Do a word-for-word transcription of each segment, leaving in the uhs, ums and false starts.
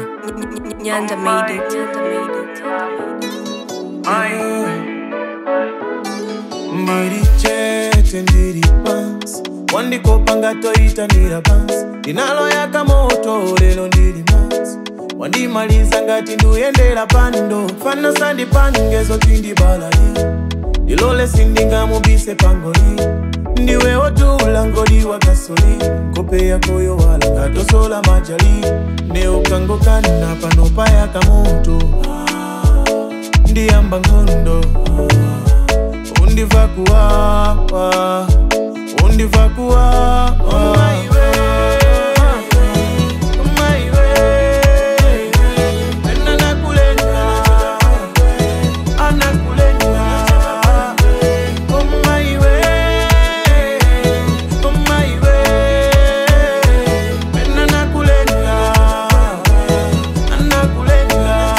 Nyanda made it. Ndiri chete ndiri pants Wandi kopanga toita nira pants Dinalo yaka moto lelo ndiri mats Wandi maliza ngati nduyendera pando Fana sandi pangezo tindi balai Dilole sindinga mubise pangoli Ndiwe otula ngodi wa gasoli Kope ya koyo wala gato sola majali Neo kango kana panopa yaka moto Ndiyamba ngondo Undiva kuwawa, undiva kuwawa Umaiwe, umaiwe Ena nakulenga, anakulenga Umaiwe, umaiwe Ena nakulenga, anakulenga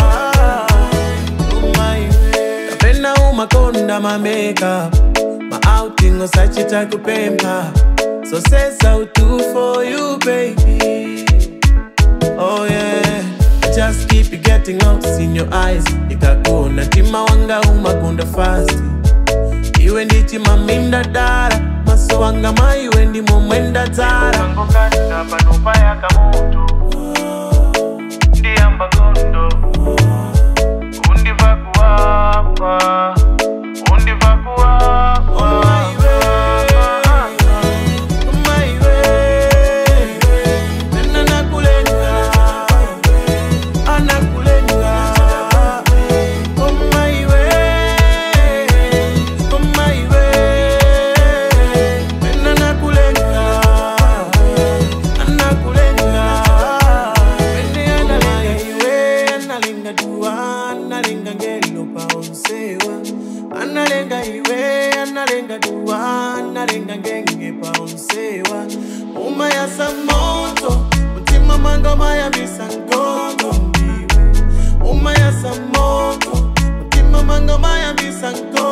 Umaiwe Kapena umakonda ma makeup My outing was such a type of pamper So says out do for you, baby Oh yeah I just keep it getting out in your eyes Nikakuna tima wanga umakunda fast Iwe ndichi maminda dara Maso wanga ma iwe ndi momwenda zara Kango kata panupa ya kamoto Ndiyamba gondo Undiva kuwapa Undiva kuwapa Umaiwe Umaiwe Nena nakulenga Anakulenga Umaiwe Umaiwe Nena nakulenga Anakulenga Wene analenga iwe Analenga duwa Analenga ngelo pa onsewa Analenga iwe, analenga duwa, analenga ngenge pa onsewa Umaya sa moto, mutima manga maya misangogo Umaya sa moto, mutima manga maya misangogo